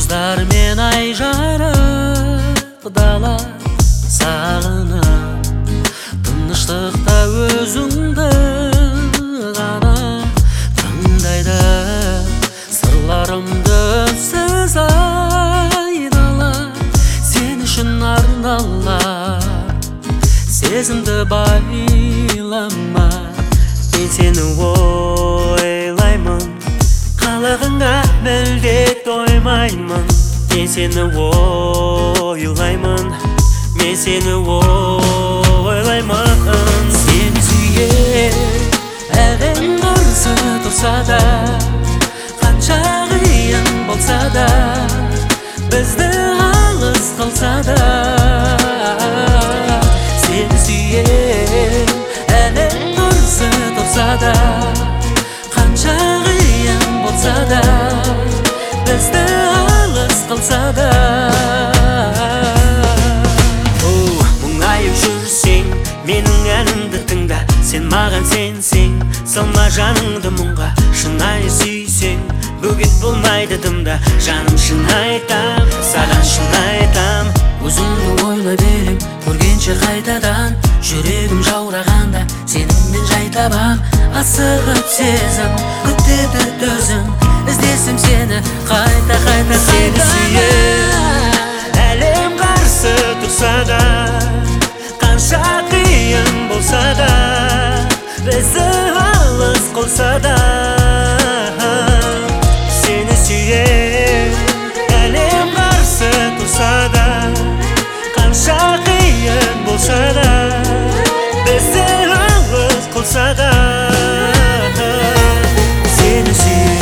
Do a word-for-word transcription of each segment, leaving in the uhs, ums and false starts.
Жұлдыздармен ай жарық дала сағынып, тыныштықта өзіңді ғана тыңдайды. Сырларымды сіз айдала, сен үшін арналар. Сезімді байлама, мен сені ойлаймын, қалағыңа мүлде тоймаймын. Мен сені ойлаймын, мен сені ойлаймын. Сені сүйер әлем қарсы тұрса да, қанша қиын болса да, бізді алыс қылса да. Сені сүйер әлем қарсы тұрса да, қанша қиын болса да, бізді алыс қылса да. Мұңайып жүрсең, менің әнімді тыңда. Сен маған сенсең, салма жаныңды мұңға. Шынайы сүйсең, бөгет болмайды дымда. Жаным шын айтам, саған шын айтам. Өзіңді ойлай берем, көргенше қайтадан. Жүрегім жаурағанда, сеніммен жай табам. Асығып сезім, күтеді төзім, іздесім сені қайта қайта. Сені сүйер әлем қарсы тұрса да, қанша қиын болса да, бізді алыс қылса да. Сені сүйер әлем қарсы тұрса да, қанша қиын болса да, бізді алыс қылса да. Сені сүйер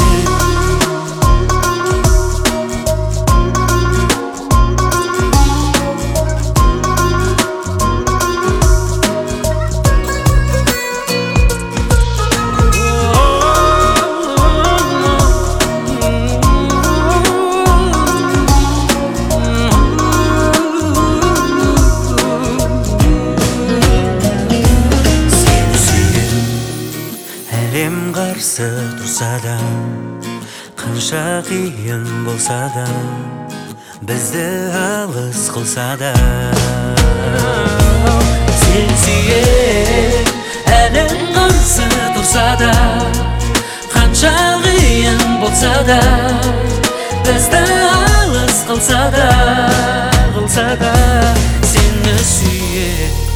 әлем қарсы тұрса да, қанша қиын болса да, бізді алыс қылса да. Сені сүйер әлем қарсы тұрса да, қанша қиын болса да, бізді алыс қылса да, қылса да. Сені сүйер